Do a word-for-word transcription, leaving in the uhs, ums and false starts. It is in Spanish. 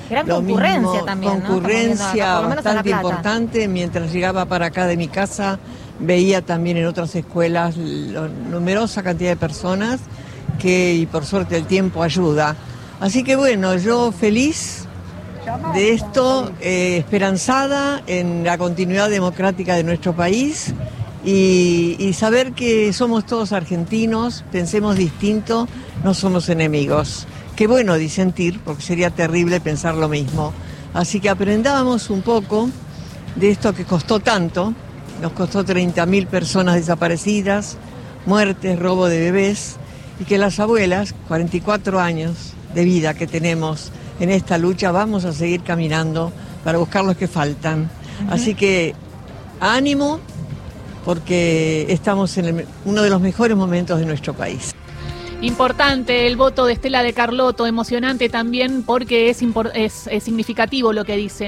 Gran lo concurrencia mismo, también, ¿no? concurrencia Acá, bastante importante. Mientras llegaba para acá de mi casa, veía también en otras escuelas la numerosa cantidad de personas que, y por suerte el tiempo ayuda. Así que bueno, yo feliz de esto, eh, esperanzada en la continuidad democrática de nuestro país y, y saber que somos todos argentinos, pensemos distinto, no somos enemigos. Qué bueno disentir, porque sería terrible pensar lo mismo. Así que aprendamos un poco de esto que costó tanto, nos costó treinta mil personas desaparecidas, muertes, robo de bebés, y que las abuelas, cuarenta y cuatro años de vida que tenemos en esta lucha, vamos a seguir caminando para buscar los que faltan. Uh-huh. Así que ánimo, porque estamos en el, uno de los mejores momentos de nuestro país. Importante el voto de Estela de Carlotto, emocionante también porque es, impor- es, es significativo lo que dice.